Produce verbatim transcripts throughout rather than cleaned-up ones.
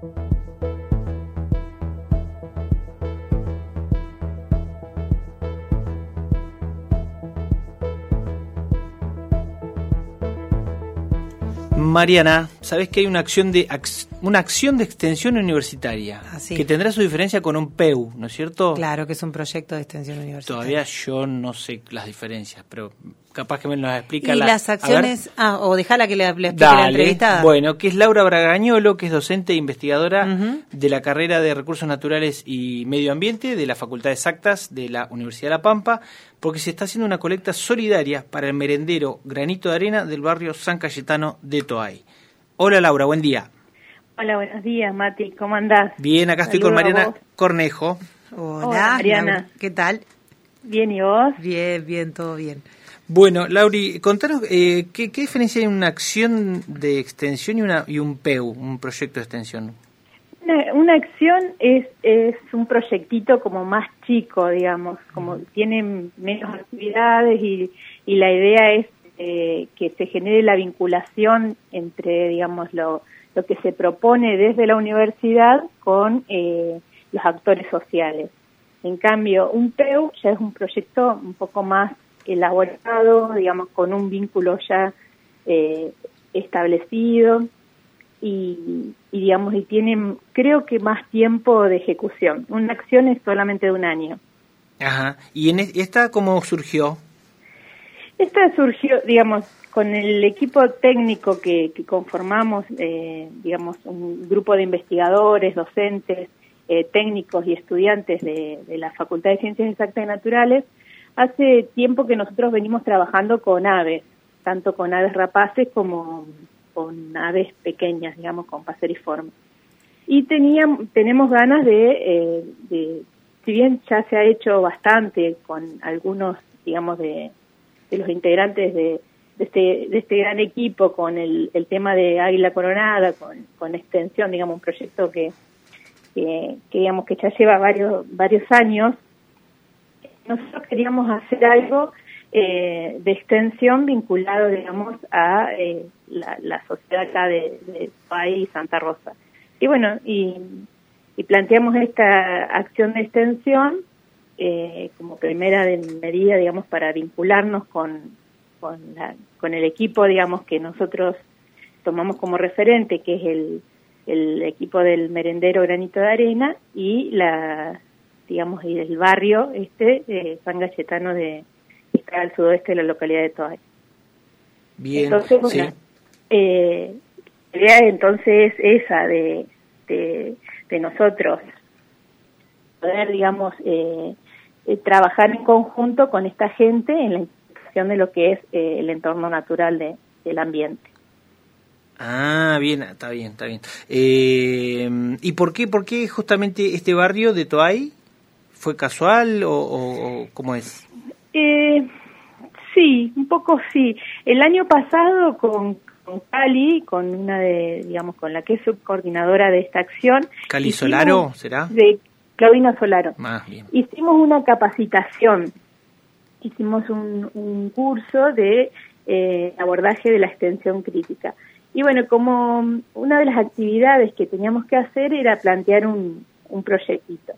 Mariana, sabés que hay una acción de una acción de extensión universitaria ah, sí. que tendrá su diferencia con un P E U, ¿no es cierto? Claro, que es un proyecto de extensión universitaria. Todavía yo no sé las diferencias, pero capaz que me las explica. Y la, las acciones, ah, o dejala que le, le explique Dale. la entrevistada. Bueno, que es Laura Bragañolo, que es docente e investigadora uh-huh. de la carrera de Recursos Naturales y Medio Ambiente de la Facultad de Exactas de la Universidad de La Pampa, porque se está haciendo una colecta solidaria para el merendero Granito de Arena del barrio San Cayetano de Toay. Hola Laura, buen día. Hola, buenos días, Mati, ¿cómo andás? Bien, acá estoy Saludo con Mariana Cornejo. Hola, Hola, Mariana. Laura. ¿Qué tal? Bien, ¿y vos? Bien, bien, todo bien. Bueno, Lauri, contanos, eh, ¿qué, ¿qué diferencia hay en una acción de extensión y, una, y un P E U, un proyecto de extensión? Una, una acción es, es un proyectito como más chico, digamos, como tiene menos actividades y, y la idea es eh, que se genere la vinculación entre, digamos, lo, lo que se propone desde la universidad con eh, los actores sociales. En cambio, un P E U ya es un proyecto un poco más elaborado, digamos, con un vínculo ya eh, establecido y, y, digamos, y tiene, creo que más tiempo de ejecución. Una acción es solamente de un año. Ajá. ¿Y en esta cómo surgió? Esta surgió, digamos, con el equipo técnico que, que conformamos, eh, digamos, un grupo de investigadores, docentes, eh, técnicos y estudiantes de, de la Facultad de Ciencias Exactas y Naturales. Hace tiempo que nosotros venimos trabajando con aves, tanto con aves rapaces como con aves pequeñas, digamos, con paseriformes. Y teníamos, tenemos ganas de, eh, de, si bien ya se ha hecho bastante con algunos, digamos, de, de los integrantes de, de, este, de este gran equipo, con el, el tema de Águila Coronada, con, con extensión, digamos, un proyecto que, que, que digamos, que ya lleva varios, varios años. Nosotros queríamos hacer algo eh, de extensión vinculado, digamos, a eh, la, la sociedad acá de, de Toay y Santa Rosa. Y bueno, y, y planteamos esta acción de extensión eh, como primera de medida, digamos, para vincularnos con, con, la, con el equipo, digamos, que nosotros tomamos como referente, que es el, el equipo del merendero Granito de Arena y la... digamos, y del barrio este, eh, San Cayetano, de, que está al sudoeste de la localidad de Toay. Bien, entonces, bueno, sí. eh, la idea entonces es esa, de, de, de nosotros poder, digamos, eh, eh, trabajar en conjunto con esta gente en la interpretación de lo que es eh, el entorno natural de, del ambiente. Ah, bien, está bien, está bien. Eh, ¿Y por qué, por qué justamente este barrio de Toay? ¿Fue casual o, o, o cómo es? Eh, sí, un poco sí. El año pasado con, con Cali, con una de, digamos, con la que es subcoordinadora de esta acción. ¿Cali Solaro será? De Claudina Solaro. Ah, bien. Hicimos una capacitación, hicimos un, un curso de eh, abordaje de la extensión crítica. Y bueno, como una de las actividades que teníamos que hacer era plantear un, un proyectito.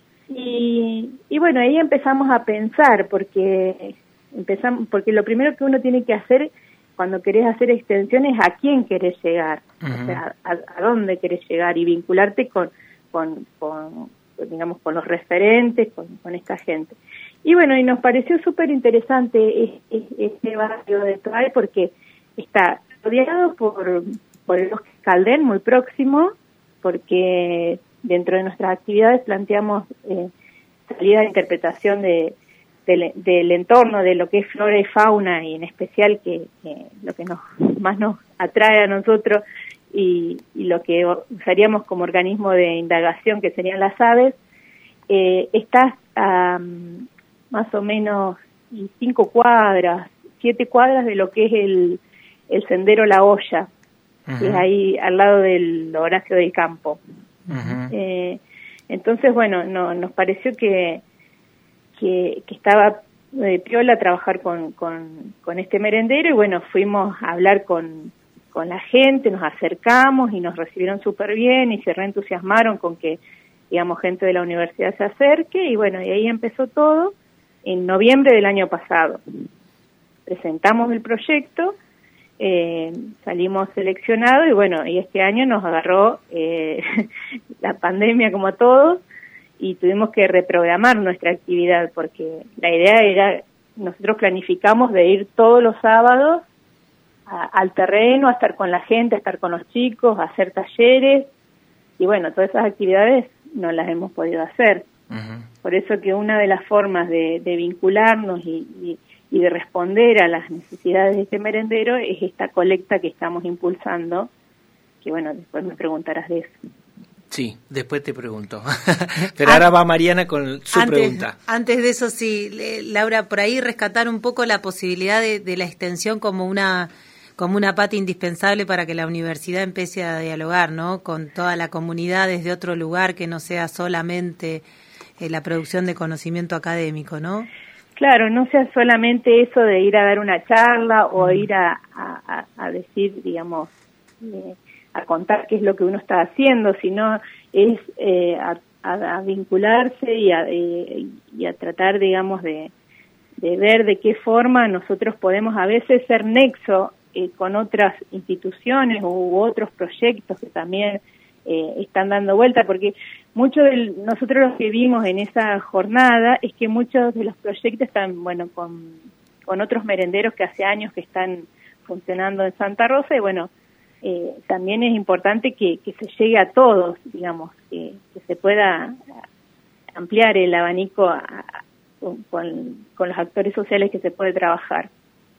Y, y bueno, ahí empezamos a pensar, porque empezamos, porque lo primero que uno tiene que hacer cuando querés hacer extensiones, ¿a quién querés llegar? Uh-huh. O sea, a, a dónde querés llegar y vincularte con, con, con digamos, con los referentes, con, con esta gente. Y bueno, y nos pareció súper interesante este barrio de Toay porque está rodeado por, por el bosque Caldén, muy próximo, porque dentro de nuestras actividades planteamos eh, salida de interpretación de, de, del entorno, de lo que es flora y fauna, y en especial que, que lo que nos más nos atrae a nosotros y, y lo que usaríamos como organismo de indagación, que serían las aves, eh, está a um, más o menos cinco cuadras, siete cuadras de lo que es el, el sendero La Olla, uh-huh. que es ahí al lado del Horacio del Campo. Uh-huh. Eh, entonces, bueno, no, nos pareció que, que, que estaba eh, piola trabajar con, con, con este merendero y bueno, fuimos a hablar con, con la gente, nos acercamos y nos recibieron súper bien y se reentusiasmaron con que, digamos, gente de la universidad se acerque, y bueno, y ahí empezó todo en noviembre del año pasado. Presentamos el proyecto, eh, salimos seleccionados y bueno, y este año nos agarró eh, la pandemia como a todos y tuvimos que reprogramar nuestra actividad porque la idea era, nosotros planificamos de ir todos los sábados a, al terreno, a estar con la gente, a estar con los chicos, a hacer talleres, y bueno, todas esas actividades no las hemos podido hacer. Uh-huh. Por eso que una de las formas de, de vincularnos y, y, y de responder a las necesidades de este merendero es esta colecta que estamos impulsando, que bueno, después me preguntarás de eso. Sí, después te pregunto. Pero ahora va Mariana con su antes, pregunta. Antes de eso, sí, Laura, por ahí rescatar un poco la posibilidad de, de la extensión como una como una pata indispensable para que la universidad empiece a dialogar, ¿no?, con toda la comunidad desde otro lugar que no sea solamente eh, la producción de conocimiento académico, ¿no? Claro, no sea solamente eso de ir a dar una charla o mm. ir a, a, a decir, digamos, eh, a contar qué es lo que uno está haciendo, sino es eh, a, a, a vincularse y a, eh, y a tratar, digamos, de, de ver de qué forma nosotros podemos a veces ser nexo eh, con otras instituciones u otros proyectos que también eh, están dando vuelta, porque mucho de nosotros lo que vimos en esa jornada es que muchos de los proyectos están, bueno, con, con otros merenderos que hace años que están funcionando en Santa Rosa, y bueno, eh, también es importante que, que se llegue a todos, digamos, que, que se pueda ampliar el abanico a, a, con, con los actores sociales que se puede trabajar.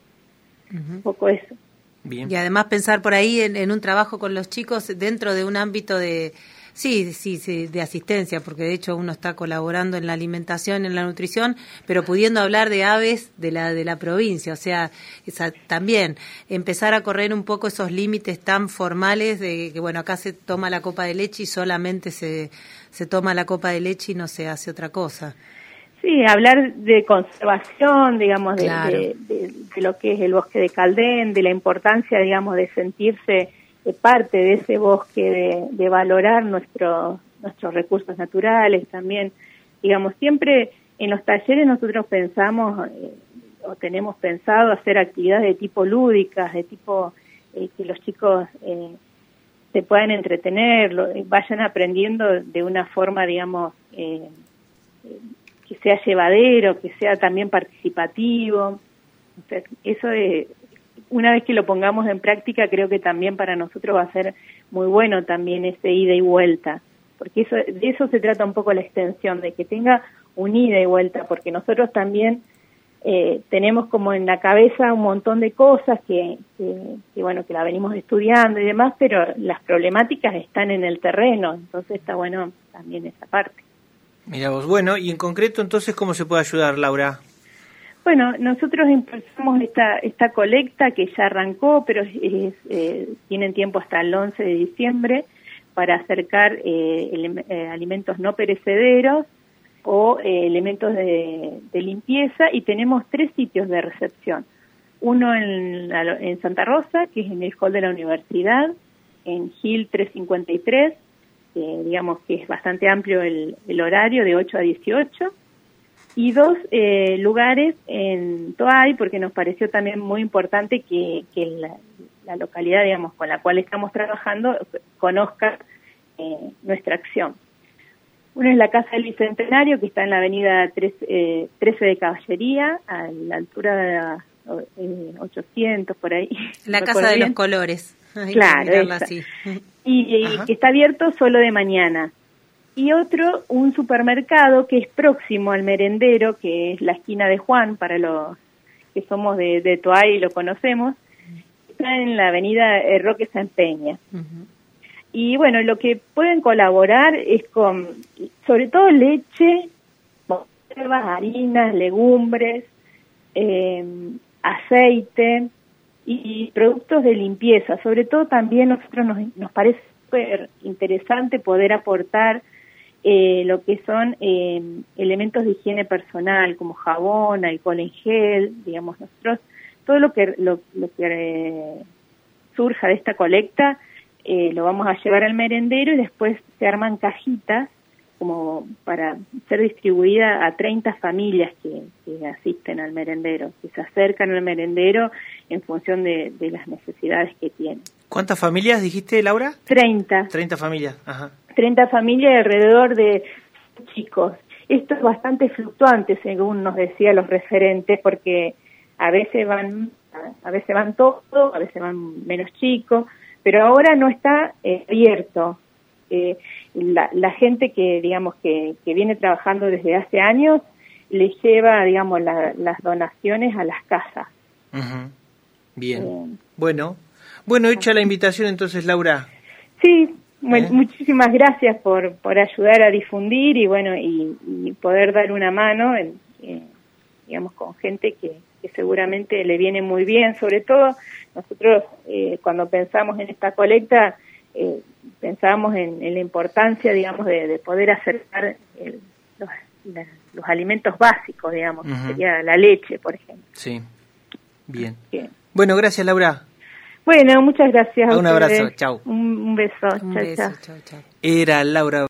Uh-huh. Un poco eso. Bien. Y además pensar por ahí en, en un trabajo con los chicos dentro de un ámbito de sí, sí, sí, de asistencia, porque de hecho uno está colaborando en la alimentación, en la nutrición, pero pudiendo hablar de aves de la de la provincia, o sea, esa, también empezar a correr un poco esos límites tan formales de que bueno, acá se toma la copa de leche y solamente se se toma la copa de leche y no se hace otra cosa. Sí, hablar de conservación, digamos, de, claro. de, de, de lo que es el bosque de Caldén, de la importancia, digamos, de sentirse de parte de ese bosque, de, de valorar nuestro, nuestros recursos naturales también. Digamos, siempre en los talleres nosotros pensamos eh, o tenemos pensado hacer actividades de tipo lúdicas, de tipo eh, que los chicos eh, se puedan entretener, lo, vayan aprendiendo de una forma, digamos, eh, eh, que sea llevadero, que sea también participativo. O sea, eso es, una vez que lo pongamos en práctica, creo que también para nosotros va a ser muy bueno también ese ida y vuelta, porque eso, de eso se trata un poco la extensión, de que tenga un ida y vuelta, porque nosotros también eh, tenemos como en la cabeza un montón de cosas que, que, que, bueno, que la venimos estudiando y demás, pero las problemáticas están en el terreno, entonces está bueno también esa parte. Mira vos, bueno, y en concreto entonces, ¿cómo se puede ayudar, Laura? Bueno, nosotros impulsamos esta esta colecta que ya arrancó, pero es, eh, tienen tiempo hasta el once de diciembre para acercar eh, ele- eh, alimentos no perecederos o eh, elementos de, de limpieza, y tenemos tres sitios de recepción. Uno en, en Santa Rosa, que es en el hall de la universidad, en Gil trescientos cincuenta y tres, eh, digamos que es bastante amplio el, el horario, de ocho a dieciocho, y dos eh, lugares en Toay, porque nos pareció también muy importante que, que la, la localidad, digamos, con la cual estamos trabajando conozca eh, nuestra acción. Uno es la Casa del Bicentenario, que está en la avenida trece de Caballería, a la altura de la, eh, ochocientos, por ahí. La Casa de los Colores. Hay claro, que así. Y, y que está abierto solo de mañana. Y otro, un supermercado que es próximo al merendero, que es la esquina de Juan, para los que somos de, de Toay y lo conocemos, está en la avenida Roque San Peña. Uh-huh. Y bueno, lo que pueden colaborar es con, sobre todo leche, conservas, harinas, legumbres, eh, aceite y productos de limpieza. Sobre todo también nosotros nos, nos parece súper interesante poder aportar eh, lo que son eh, elementos de higiene personal, como jabón, alcohol en gel, digamos, nosotros, todo lo que, lo, lo que eh, surja de esta colecta, eh, lo vamos a llevar al merendero y después se arman cajitas como para ser distribuida a treinta familias que, que asisten al merendero, que se acercan al merendero en función de, de las necesidades que tienen. ¿Cuántas familias dijiste, Laura? treinta. treinta familias, ajá. treinta familias y alrededor de chicos. Esto es bastante fluctuante, según nos decían los referentes, porque a veces van, a veces van todos, a veces van menos chicos, pero ahora no está eh, abierto. Eh, la, la gente que digamos que, que viene trabajando desde hace años le lleva digamos la, las donaciones a las casas. Uh-huh. Bien. Eh, bueno, bueno hecha la invitación entonces, Laura. Sí, bueno, ¿Eh? muchísimas gracias por por ayudar a difundir y bueno y, y poder dar una mano en, eh, digamos con gente que, que seguramente le viene muy bien. Sobre todo nosotros eh, cuando pensamos en esta colecta eh, pensábamos en, en la importancia, digamos, de, de poder acercar el, los, la, los alimentos básicos, digamos, uh-huh. que sería la leche, por ejemplo. Sí, bien. Bien. Bueno, gracias, Laura. Bueno, muchas gracias. A un abrazo, chau. Un, un beso, un chao, beso, chao. chau, chau. Era Laura